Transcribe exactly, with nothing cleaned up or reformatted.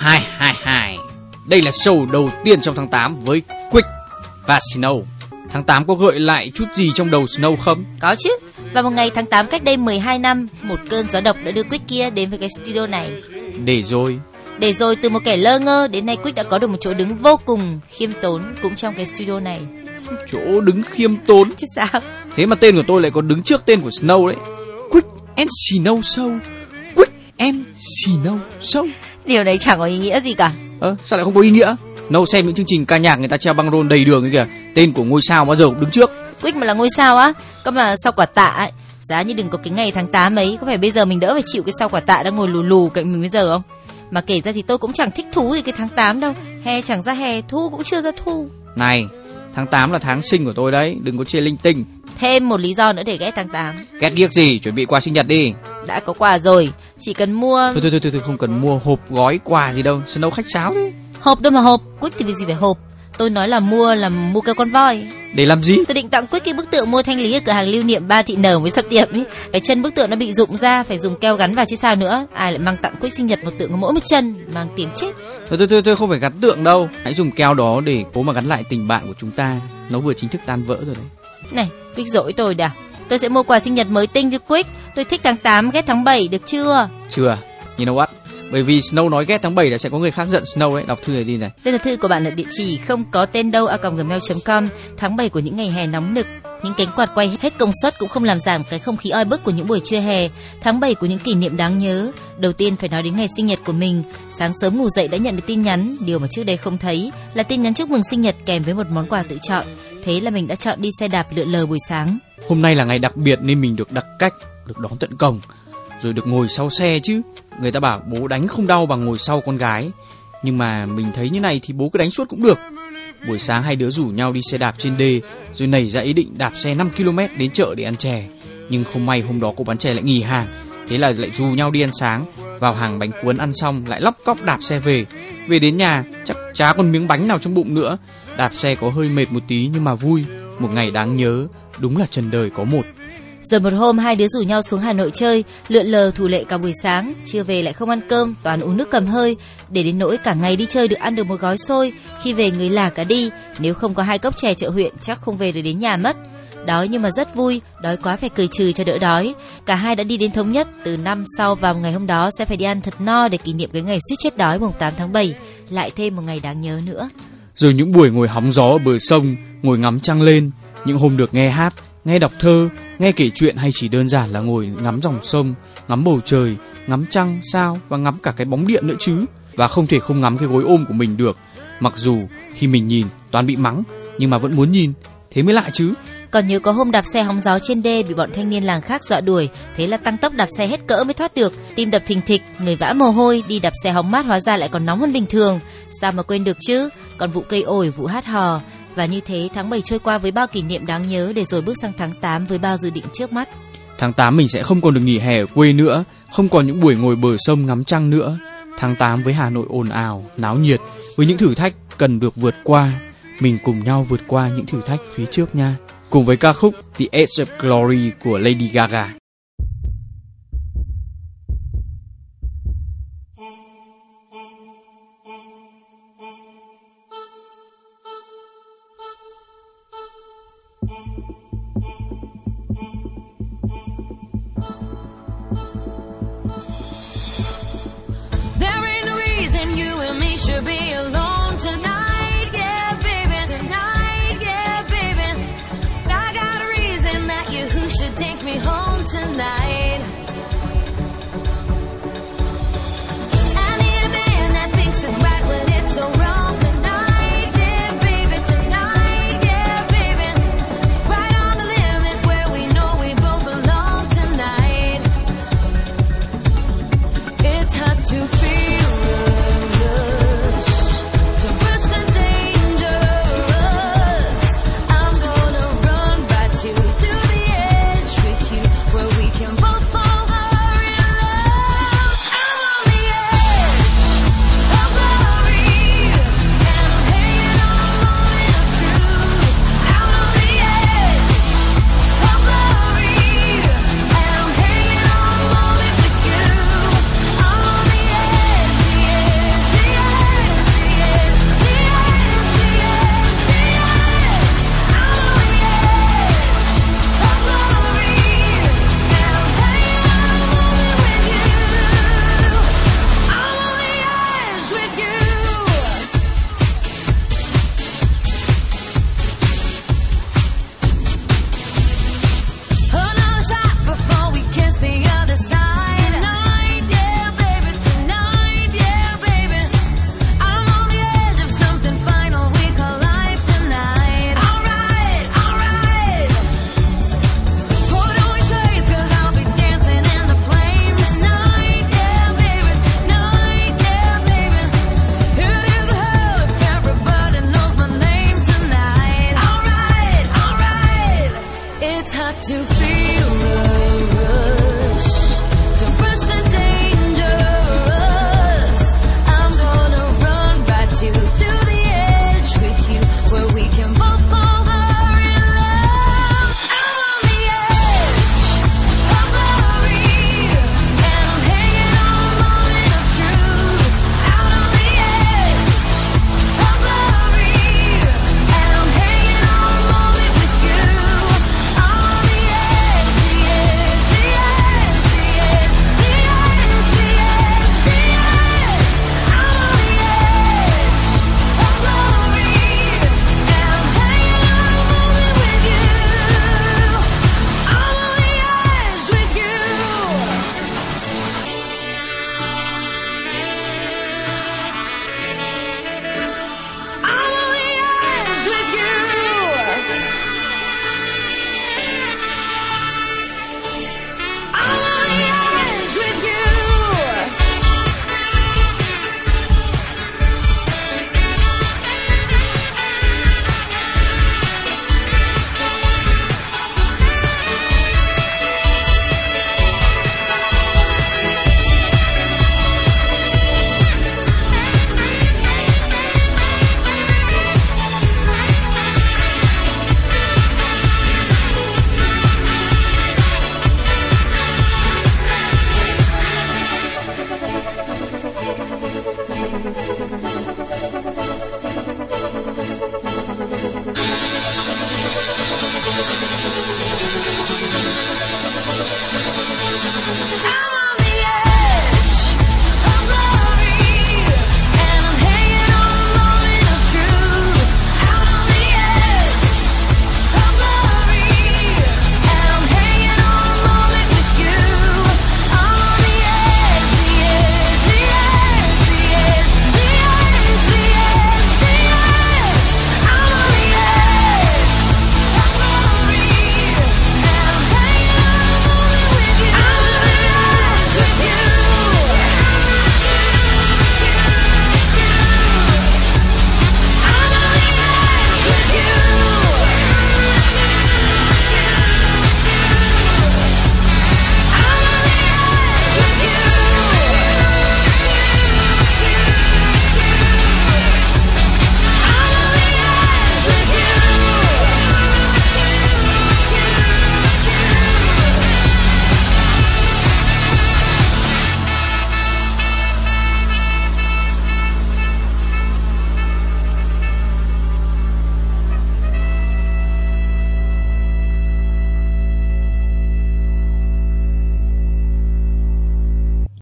hai hai hai. Đây là show đầu tiên trong tháng tám với Quick và Snow. Tháng tám có gợi lại chút gì trong đầu Snow không? Có chứ. Và một ngày tháng tám cách đây mười hai năm, một cơn gió độc đã đưa Quick kia đến với cái studio này. Để rồi Để rồi từ một kẻ lơ ngơ, đến nay Quick đã có được một chỗ đứng vô cùng khiêm tốn cũng trong cái studio này. Chỗ đứng khiêm tốn Chứ sao? Thế mà tên của tôi lại còn đứng trước tên của Snow đấy. Quick and Snow Show. Quick and Snow Show. Điều này chẳng có ý nghĩa gì cả. Ờ, sao lại không có ý nghĩa? Nâu xem những chương trình ca nhạc người ta treo băng rôn đầy đường ấy kìa. Tên của ngôi sao bao giờ cũng đứng trước. Quick mà là ngôi sao á, cơ mà sau quả tạ ấy. Giá như đừng có cái ngày tháng tám ấy, có phải bây giờ mình đỡ phải chịu cái sau quả tạ đang ngồi lù lù cạnh mình bây giờ không? Mà kể ra thì tôi cũng chẳng thích thú gì cái tháng tám đâu. Hè chẳng ra hè, thu cũng chưa ra thu. Này, tháng tám là tháng sinh của tôi đấy, đừng có chê linh tinh. Thêm một lý do nữa để ghét tháng tám. Ghét ghiếc gì, chuẩn bị quà sinh nhật đi. Đã có quà rồi, chỉ cần mua. Thôi thôi thôi, thôi, thôi không cần mua hộp gói quà gì đâu, Snow khách sáo đấy. Hộp đâu mà hộp, Quick thì vì gì phải hộp. Tôi nói là mua là mua keo con voi. Để làm gì? Tôi định tặng Quick cái bức tượng mua thanh lý ở cửa hàng lưu niệm Ba Thị Nở với sập tiệm ấy. Cái chân bức tượng nó bị rụng ra, phải dùng keo gắn vào chứ sao nữa. Ai lại mang tặng Quick sinh nhật một tượng có mỗi một chân, mang tiền chết. Thôi thôi thôi, thôi không phải gắn tượng đâu. Hãy dùng keo đó để cố mà gắn lại tình bạn của chúng ta. Nó vừa chính thức tan vỡ rồi đấy. Này, Quick dỗi tôi đã. Tôi sẽ mua quà sinh nhật mới tinh cho Quick. Tôi thích tháng tám, ghét tháng bảy, được chưa? Chưa, you know what? Bởi vì Snow nói ghét tháng bảy là sẽ có người khác giận Snow ấy. Đọc thư này đi này. Đây là thư của bạn ở địa chỉ không có tên đâu a còng gmail chấm com. Tháng bảy của những ngày hè nóng nực, những cánh quạt quay hết công suất cũng không làm giảm cái không khí oi bức của những buổi trưa hè. Tháng bảy của những kỷ niệm đáng nhớ. Đầu tiên phải nói đến ngày sinh nhật của mình. Sáng sớm ngủ dậy đã nhận được tin nhắn, điều mà trước đây không thấy là tin nhắn chúc mừng sinh nhật kèm với một món quà tự chọn. Thế là mình đã chọn đi xe đạp lượn lờ buổi sáng. Hôm nay là ngày đặc biệt nên mình được đặc cách, được đón tận cổng, rồi được ngồi sau xe chứ. Người ta bảo bố đánh không đau bằng ngồi sau con gái, nhưng mà mình thấy như này thì bố cứ đánh suốt cũng được. Buổi sáng hai đứa rủ nhau đi xe đạp trên đê, rồi nảy ra ý định đạp xe năm ki lô mét đến chợ để ăn chè. Nhưng không may hôm đó cô bán chè lại nghỉ hàng, thế là lại rủ nhau đi ăn sáng. Vào hàng bánh cuốn ăn xong lại lóc cóc đạp xe về. Về đến nhà chắc chả còn miếng bánh nào trong bụng nữa. Đạp xe có hơi mệt một tí nhưng mà vui. Một ngày đáng nhớ, đúng là trần đời có một. Rồi một hôm hai đứa rủ nhau xuống Hà Nội chơi, lượn lờ thủ lệ cả buổi sáng, trưa về lại không ăn cơm, toàn uống nước cầm hơi, để đến nỗi cả ngày đi chơi được ăn được một gói xôi, khi về người là cả đi, nếu không có hai cốc chè chợ huyện chắc không về được đến nhà mất. Đói nhưng mà rất vui, đói quá phải cười trừ cho đỡ đói. Cả hai đã đi đến thống nhất, từ năm sau vào ngày hôm đó sẽ phải đi ăn thật no để kỷ niệm cái ngày suýt chết đói mùng tám tháng bảy, lại thêm một ngày đáng nhớ nữa. Rồi những buổi ngồi hóng gió ở bờ sông, ngồi ngắm trăng lên, những hôm được nghe hát, nghe đọc thơ, nghe kể chuyện hay chỉ đơn giản là ngồi ngắm dòng sông, ngắm bầu trời, ngắm trăng, sao và ngắm cả cái bóng điện nữa chứ. Và không thể không ngắm cái gối ôm của mình được. Mặc dù khi mình nhìn toàn bị mắng, nhưng mà vẫn muốn nhìn, thế mới lạ chứ. Còn nhớ có hôm đạp xe hóng gió trên đê bị bọn thanh niên làng khác dọa đuổi, thế là tăng tốc đạp xe hết cỡ mới thoát được, tim đập thình thịch, người vã mồ hôi, đi đạp xe hóng mát hóa ra lại còn nóng hơn bình thường. Sao mà quên được chứ? Còn vụ cây ổi, vụ hát hò. Và như thế tháng bảy trôi qua với bao kỷ niệm đáng nhớ, để rồi bước sang tháng tám với bao dự định trước mắt. Tháng tám mình sẽ không còn được nghỉ hè ở quê nữa, không còn những buổi ngồi bờ sông ngắm trăng nữa. Tháng tám với Hà Nội ồn ào, náo nhiệt, với những thử thách cần được vượt qua. Mình cùng nhau vượt qua những thử thách phía trước nha. Cùng với ca khúc The Edge of Glory của Lady Gaga. There ain't no reason you and me should be alone.